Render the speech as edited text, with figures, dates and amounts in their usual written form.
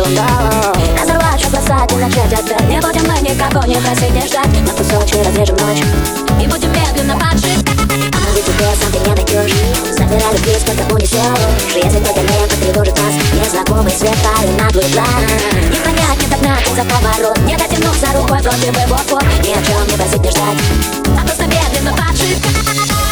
Разорвать, что бросать и начать опять. Не будем мы никого не просить, не ждать. На кусочки разрежем ночь и будем медленно поджигать. Но ведь тебе сам ты не найдешь. Забирай любви, сколько унесешь. Если этот элемент потревожит нас, незнакомый свет парит на твой план. Не понять, не догнать за поворот, не дотянуться рукой против его вот. Ни о чем не просить, не ждать, а просто медленно поджигать.